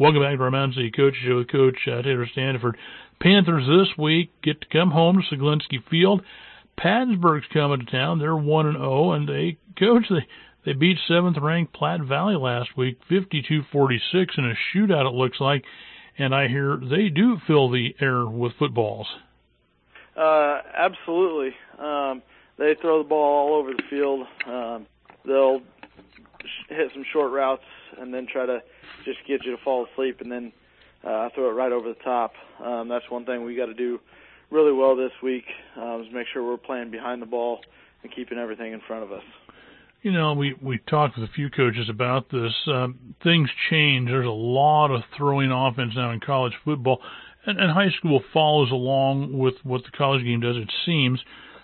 Welcome back to our Mountain City Coach Show with Coach Taylor Standiford. Panthers this week get to come home to Seglinski Field. Pattonsburg's coming to town. They're 1-0, and they beat 7th-ranked Platte Valley last week, 52-46 in a shootout, it looks like. And I hear they do fill the air with footballs. Absolutely. They throw the ball all over the field. They'll hit some short routes and then try to just get you to fall asleep and then throw it right over the top. That's one thing we got to do really well this week, is make sure we're playing behind the ball and keeping everything in front of us. You know, we talked with a few coaches about this. Things change. There's a lot of throwing offense now in college football, and high school follows along with what the college game does, it seems.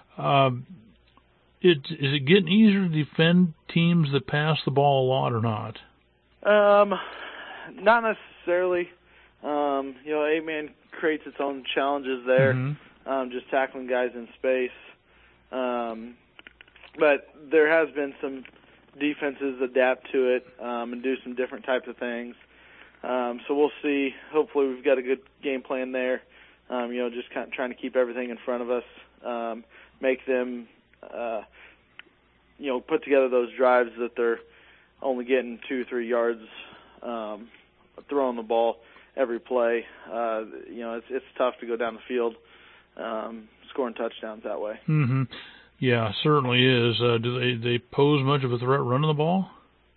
Is it getting easier to defend teams that pass the ball a lot or not? Not necessarily. You know, 8-man creates its own challenges there, just tackling guys in space. But there has been some defenses adapt to it and do some different types of things. So we'll see. Hopefully we've got a good game plan there. You know, just kind of trying to keep everything in front of us, make them, you know, put together those drives that they're only getting 2-3 yards throwing the ball every play. You know, it's tough to go down the field scoring touchdowns that way. Mm-hmm. Yeah, certainly is. Do they pose much of a threat running the ball?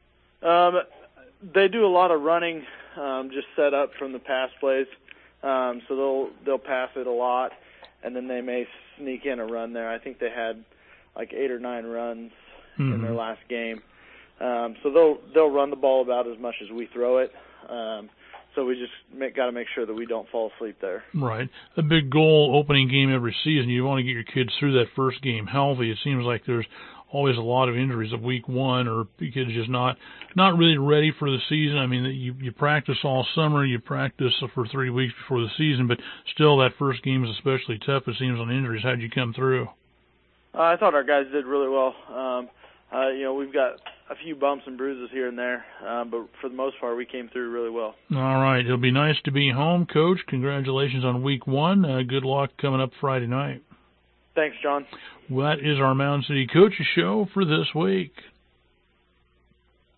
They do a lot of running, just set up from the pass plays. So they'll pass it a lot, and then they may sneak in a run there. I think they had like 8 or 9 runs in their last game. So they'll run the ball about as much as we throw it. So we just got to make sure that we don't fall asleep there. Right. A big goal opening game every season. You want to get your kids through that first game healthy. It seems like there's always a lot of injuries at week 1, or the kids just not really ready for the season. I mean, you practice all summer, you practice for 3 weeks before the season, but still that first game is especially tough, it seems, on injuries. How'd you come through? I thought our guys did really well. You know, we've got a few bumps and bruises here and there, but for the most part, we came through really well. All right. It'll be nice to be home, Coach. Congratulations on week 1. Good luck coming up Friday night. Thanks, John. Well, that is our Mountain City Coaches Show for this week.